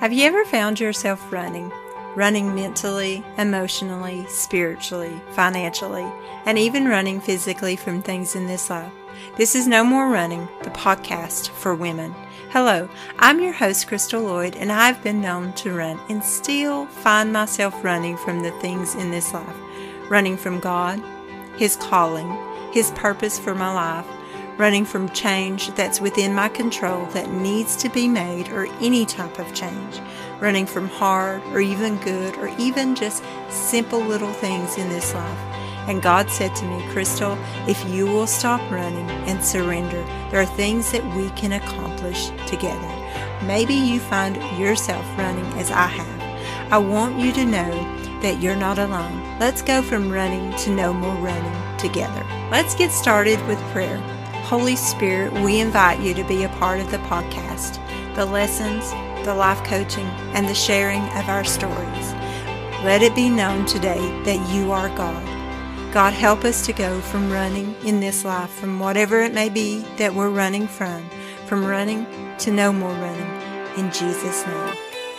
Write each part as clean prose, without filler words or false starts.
Have you ever found yourself running? Running mentally, emotionally, spiritually, financially, and even running physically from things in this life. This is No More Running, the podcast for women. Hello, I'm your host, Crystal Lloyd, and I've been known to run and still find myself running from the things in this life. Running from God, His calling, His purpose for my life, running from change that's within my control that needs to be made, or any type of change, running from hard or even good or even just simple little things in this life. And God said to me, Crystal, if you will stop running and surrender, there are things that we can accomplish together. Maybe you find yourself running as I have. I want you to know that you're not alone. Let's go from running to no more running together. Let's get started with prayer. Holy Spirit, we invite you to be a part of the podcast, the lessons, the life coaching, and the sharing of our stories. Let it be known today that you are God. God, help us to go from running in this life, from whatever it may be that we're running from running to no more running. In Jesus' name.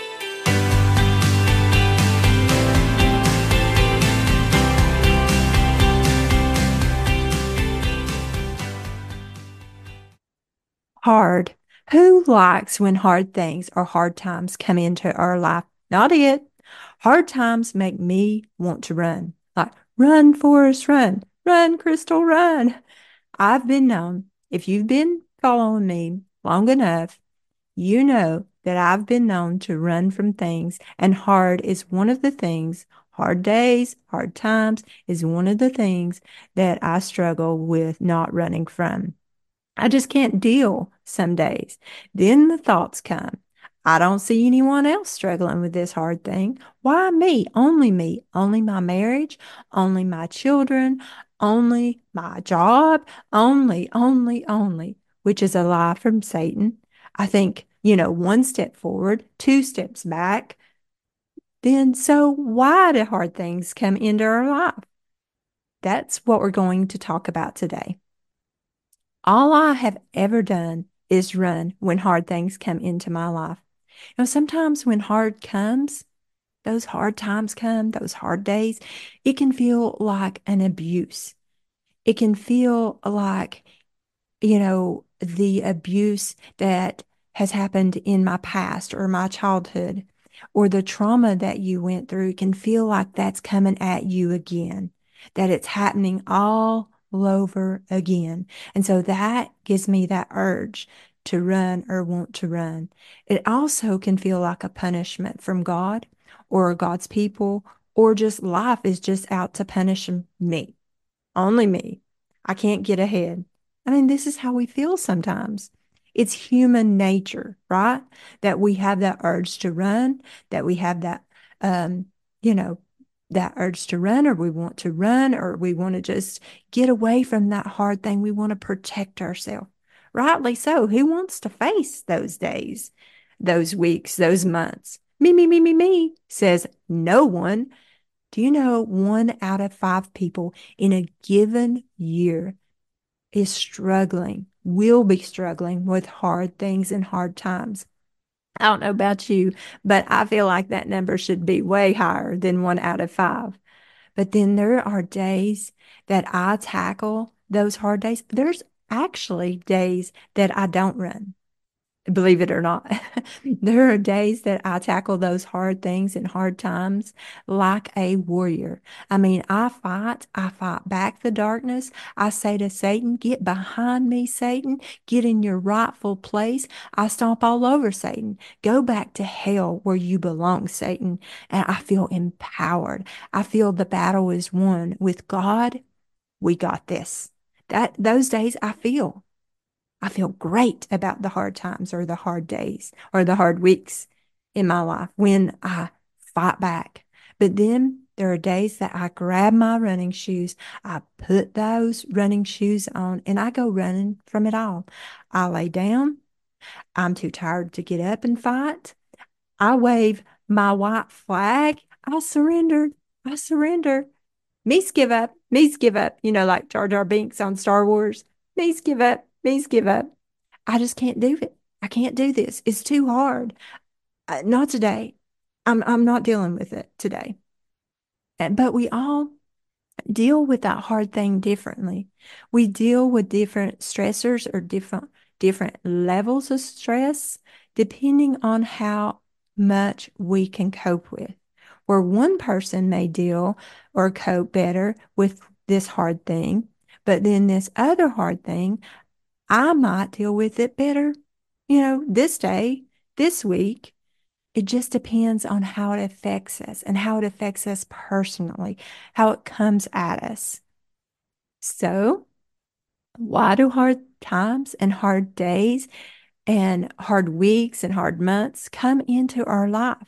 Hard. Who likes when hard things or hard times come into our life? Not it. Hard times make me want to run. Like, run, Forrest, run. Run, Crystal, run. I've been known, if you've been following me long enough, you know that I've been known to run from things, and hard is one of the things, hard days, hard times is one of the things that I struggle with not running from. I just can't deal some days. Then the thoughts come. I don't see anyone else struggling with this hard thing. Why me? Only my marriage, only my children, only my job, only, which is a lie from Satan. I think, one step forward, two steps back. Then so why do hard things come into our life? That's what we're going to talk about today. All I have ever done is run when hard things come into my life. Sometimes when those hard times come, those hard days, it can feel like an abuse. It can feel like, the abuse that has happened in my past or my childhood, or the trauma that you went through can feel like that's coming at you again, that it's happening all over again. And so that gives me that urge to run or want to run. It also can feel like a punishment from God or God's people, or just life is just out to punish me, only me. I can't get ahead. I mean, this is how we feel sometimes. It's human nature, right? That we have that urge to run, that we have that, um, you know, that urge to run, or we want to run, or we want to just get away from that hard thing. We want to protect ourselves. Rightly so. Who wants to face those days, those weeks, those months? Me, says no one. Do you know 1 out of 5 people in a given year will be struggling with hard things and hard times? I don't know about you, but I feel like that number should be way higher than 1 out of 5. But then there are days that I tackle those hard days. There's actually days that I don't run. Believe it or not, there are days that I tackle those hard things and hard times like a warrior. I mean, I fight back the darkness. I say to Satan, get behind me, Satan, get in your rightful place. I stomp all over Satan. Go back to hell where you belong, Satan. And I feel empowered. I feel the battle is won. With God, we got this. Those days I feel great about the hard times or the hard days or the hard weeks in my life when I fight back. But then there are days that I grab my running shoes, I put those running shoes on, and I go running from it all. I lay down. I'm too tired to get up and fight. I wave my white flag. I surrender. I surrender. Me's give up. Me's give up. Like Jar Jar Binks on Star Wars. Me's give up. Me's give up. I just can't do it. I can't do this. It's too hard. Not today. I'm not dealing with it today. But we all deal with that hard thing differently. We deal with different stressors or different levels of stress depending on how much we can cope with. Where one person may deal or cope better with this hard thing, but then this other hard thing, I might deal with it better, this day, this week. It just depends on how it affects us and how it affects us personally, how it comes at us. So, why do hard times and hard days and hard weeks and hard months come into our life?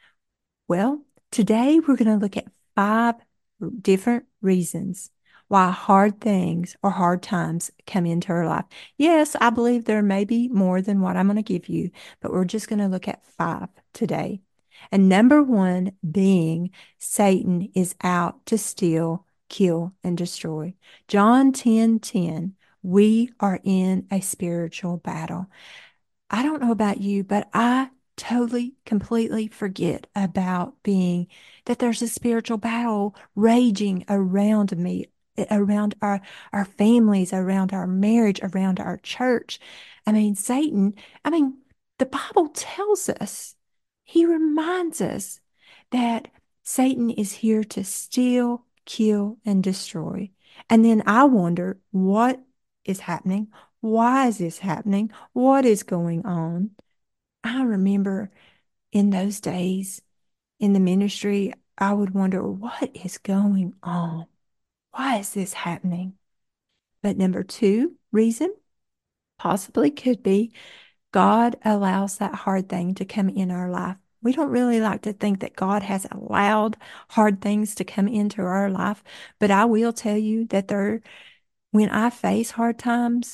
Well, today we're going to look at 5 different reasons why hard things or hard times come into our life. Yes, I believe there may be more than what I'm going to give you, but we're just going to look at 5 today. And number one being Satan is out to steal, kill, and destroy. John 10:10, we are in a spiritual battle. I don't know about you, but I totally, completely forget about being that there's a spiritual battle raging around me, around our families, around our marriage, around our church. I mean, Satan, I mean, the Bible tells us, he reminds us that Satan is here to steal, kill, and destroy. And then I wonder what is happening. Why is this happening? What is going on? I remember in those days in the ministry, I would wonder, what is going on? Why is this happening? But number two reason possibly could be God allows that hard thing to come in our life. We don't really like to think that God has allowed hard things to come into our life, but I will tell you that when I face hard times,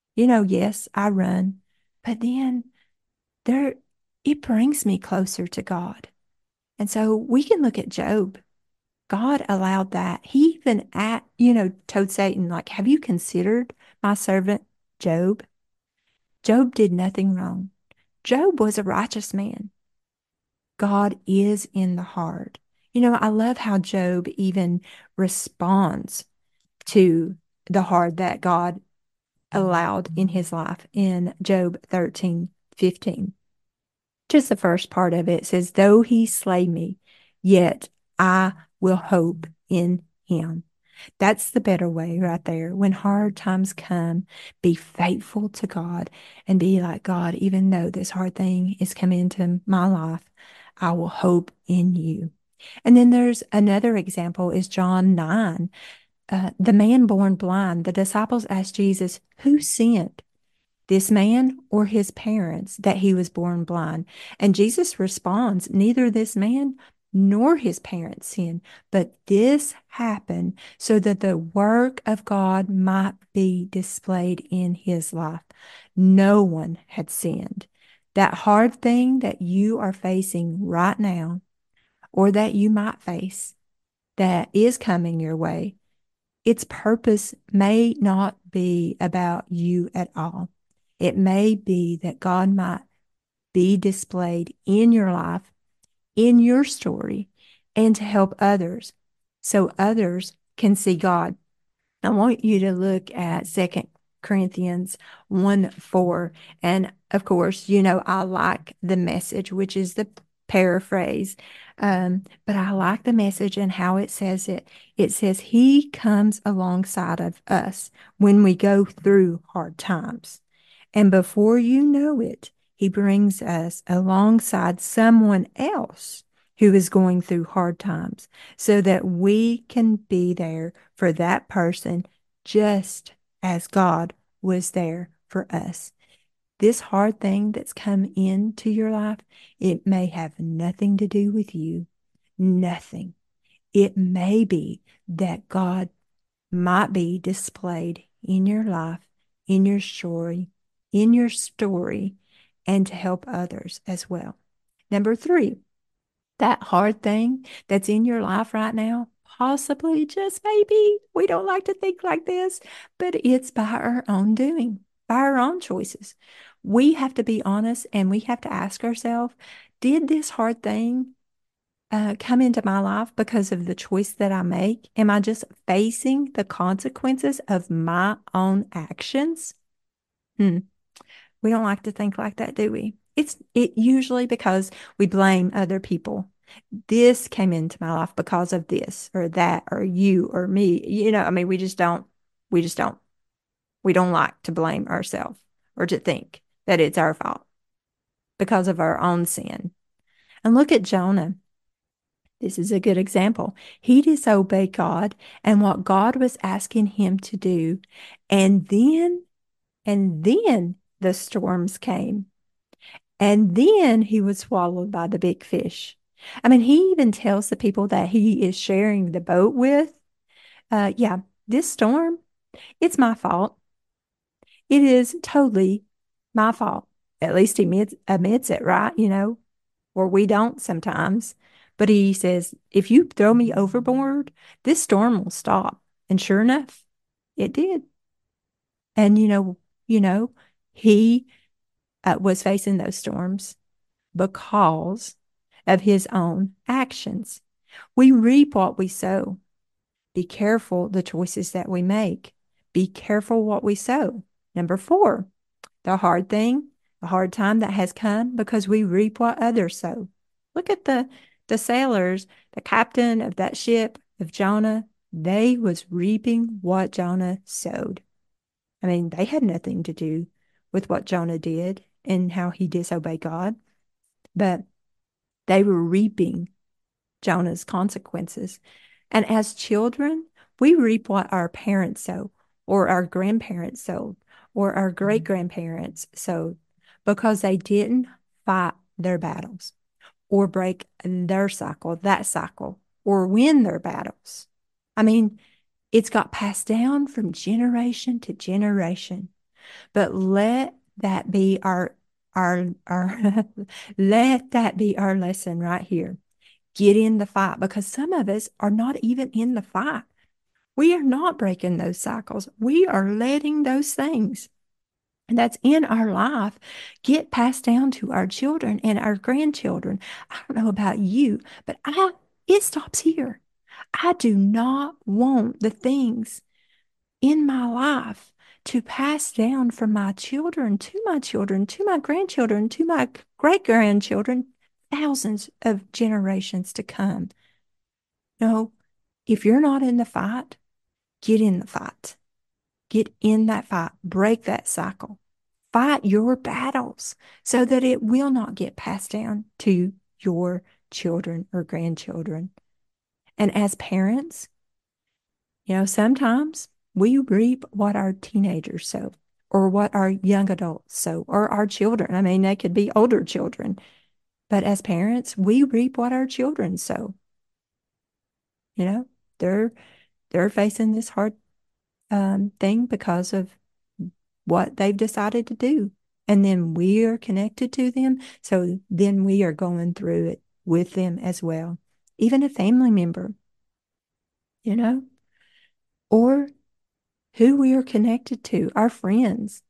yes, I run, but then there it brings me closer to God. And so we can look at Job. God allowed that. He even told Satan, like, have you considered my servant Job? Job did nothing wrong. Job was a righteous man. God is in the hard. I love how Job even responds to the hard that God allowed in his life in Job 13:15. Just the first part of it says, though he slay me, yet I will hope in him. That's the better way right there. When hard times come, be faithful to God and be like, God, even though this hard thing is coming into my life, I will hope in you. And then there's another example is John 9. The man born blind, the disciples asked Jesus, who sinned, this man or his parents, that he was born blind? And Jesus responds, neither this man nor his parents sinned, but this happened so that the work of God might be displayed in his life. No one had sinned. That hard thing that you are facing right now, or that you might face, that is coming your way, its purpose may not be about you at all. It may be that God might be displayed in your life, in your story, and to help others so others can see God. I want you to look at 2 Corinthians 1:4. And of course, I like the message, which is the paraphrase. But I like the message and how it says it. It says, he comes alongside of us when we go through hard times. And before you know it, he brings us alongside someone else who is going through hard times so that we can be there for that person just as God was there for us. This hard thing that's come into your life, it may have nothing to do with you. Nothing. It may be that God might be displayed in your life, in your story, and to help others as well. Number three, that hard thing that's in your life right now, possibly just maybe, we don't like to think like this, but it's by our own doing, by our own choices. We have to be honest and we have to ask ourselves, Did this hard thing come into my life because of the choice that I make? Am I just facing the consequences of my own actions? Hmm. We don't like to think like that, do we? It usually because we blame other people. This came into my life because of this or that or you or me. I mean, we just don't, we don't like to blame ourselves or to think that it's our fault because of our own sin. And look at Jonah. This is a good example. He disobeyed God and what God was asking him to do. And then the storms came. And then he was swallowed by the big fish. I mean, he even tells the people that he is sharing the boat with, yeah, this storm, it's my fault. It is totally my fault. At least he admits it, right? Or we don't sometimes. But he says, if you throw me overboard, this storm will stop. And sure enough, it did. And he was facing those storms because of his own actions. We reap what we sow. Be careful the choices that we make. Be careful what we sow. Number four, the hard time that has come because we reap what others sow. Look at the sailors, the captain of that ship of Jonah. They was reaping what Jonah sowed. I mean, they had nothing to do with what Jonah did and how he disobeyed God, but they were reaping Jonah's consequences. And as children, we reap what our parents sow, or our grandparents sowed, or our great grandparents sowed, because they didn't fight their battles, or break their cycle, that cycle, or win their battles. I mean, it's got passed down from generation to generation. But let that be our let that be our lesson right here. Get in the fight because some of us are not even in the fight. We are not breaking those cycles. We are letting those things that's in our life get passed down to our children and our grandchildren. I don't know about you, but it stops here. I do not want the things in my life to pass down from my children to my children, to my grandchildren, to my great grandchildren, thousands of generations to come. No, if you're not in the fight, get in the fight. Get in that fight. Break that cycle. Fight your battles so that it will not get passed down to your children or grandchildren. And as parents, sometimes we reap what our teenagers sow or what our young adults sow or our children. I mean, they could be older children, but as parents, we reap what our children sow. You know, they're they're facing this hard thing because of what they've decided to do. And then we are connected to them. So then we are going through it with them as well. Even a family member, you know, or who we are connected to, our friends,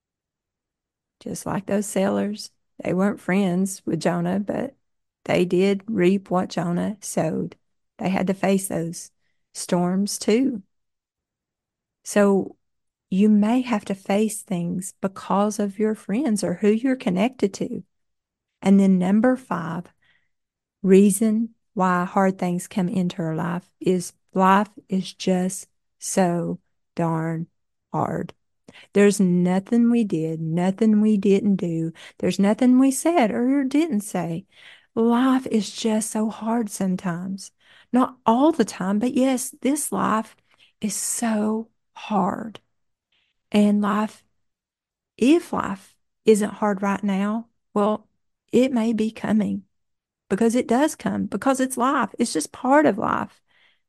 just like those sailors. They weren't friends with Jonah, but they did reap what Jonah sowed. They had to face those storms too. So you may have to face things because of your friends or who you're connected to. And then number five, reason why hard things come into our life is just so darn hard. There's nothing we did, nothing we didn't do. There's nothing we said or didn't say. Life is just so hard sometimes. Not all the time, but yes, this life is so hard. And if life isn't hard right now, well, it may be coming because it does come because it's life. It's just part of life.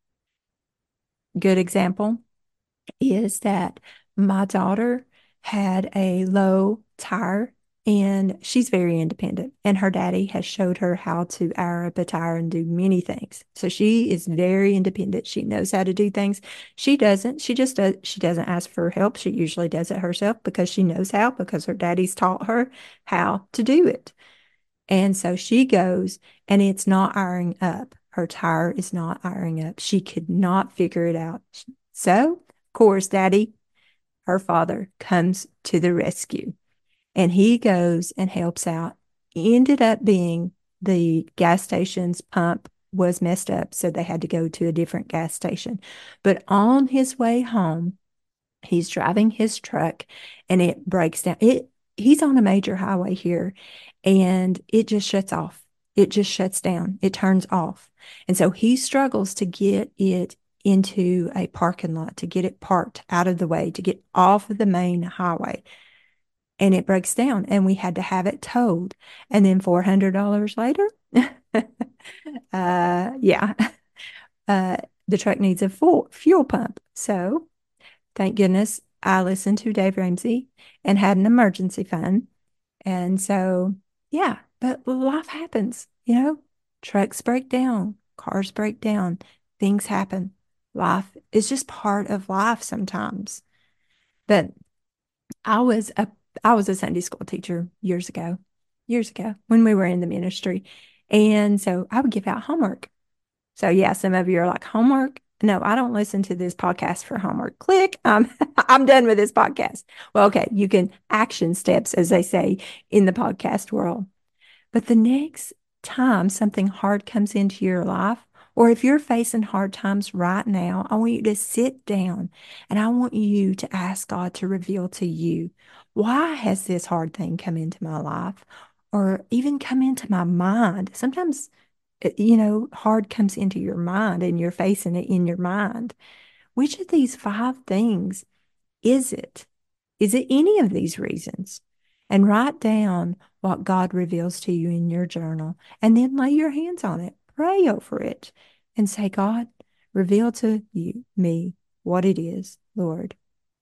Good example is that my daughter had a low tire and she's very independent and her daddy has showed her how to air up a tire and do many things. So she is very independent. She knows how to do things. She just does, she doesn't ask for help. She usually does it herself because she knows how, because her daddy's taught her how to do it. And so she goes and it's not ironing up. Her tire is not ironing up. She could not figure it out. So, of course, Daddy, her father, comes to the rescue and he goes and helps out. Ended up being the gas station's pump was messed up, so they had to go to a different gas station. But on his way home, he's driving his truck and it breaks down. He's on a major highway here and it just shuts off. It just shuts down. It turns off. And so he struggles to get it into a parking lot, to get it parked out of the way, to get off of the main highway. And it breaks down and we had to have it towed. And then $400 later, yeah, the truck needs a full fuel pump. So thank goodness I listened to Dave Ramsey and had an emergency fund. And so, yeah, but life happens, trucks break down, cars break down, things happen. Life is just part of life sometimes. But I was a I was a Sunday school teacher years ago when we were in the ministry. And so I would give out homework. So yeah, some of you are like, homework? No, I don't listen to this podcast for homework. Click. I'm done with this podcast. Well, okay, you can action steps, as they say in the podcast world. But the next time something hard comes into your life, or if you're facing hard times right now, I want you to sit down and I want you to ask God to reveal to you, why has this hard thing come into my life or even come into my mind? Sometimes, hard comes into your mind and you're facing it in your mind. Which of these five things is it? Is it any of these reasons? And write down what God reveals to you in your journal and then lay your hands on it. Pray over it and say, God, reveal to me what it is, Lord.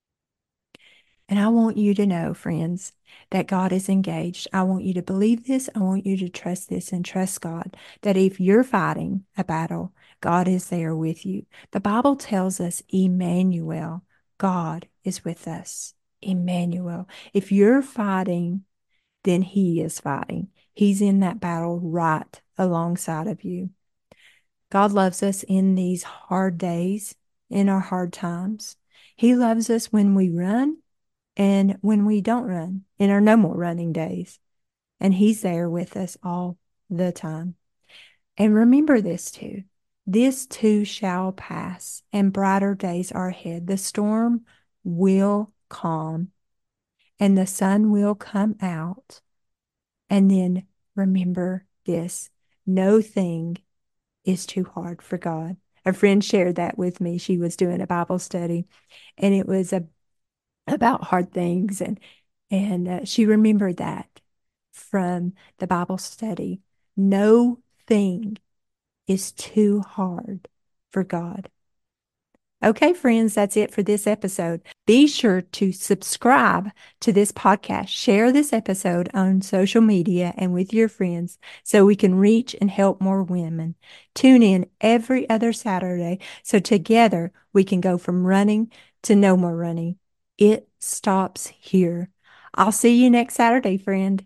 And I want you to know, friends, that God is engaged. I want you to believe this. I want you to trust this and trust God that if you're fighting a battle, God is there with you. The Bible tells us Emmanuel, God is with us. Emmanuel. If you're fighting, then He is fighting. He's in that battle right alongside of you. God loves us in these hard days, in our hard times. He loves us when we run and when we don't run, in our no more running days. And He's there with us all the time. And remember this too. This too shall pass, and brighter days are ahead. The storm will calm, and the sun will come out. And then remember this, no thing is too hard for God. A friend shared that with me. She was doing a Bible study, and it was about hard things. And she remembered that from the Bible study. No thing is too hard for God. Okay, friends, that's it for this episode. Be sure to subscribe to this podcast. Share this episode on social media and with your friends so we can reach and help more women. Tune in every other Saturday so together we can go from running to no more running. It stops here. I'll see you next Saturday, friend.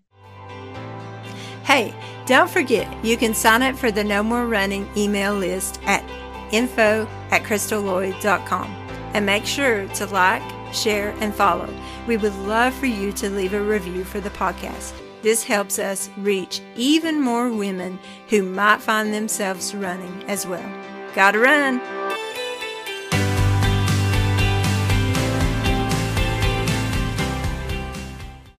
Hey, don't forget, you can sign up for the No More Running email list at info@crystallloyd.com and make sure to like, share, and follow. We would love for you to leave a review for the podcast. This helps us reach even more women who might find themselves running as well. Gotta run!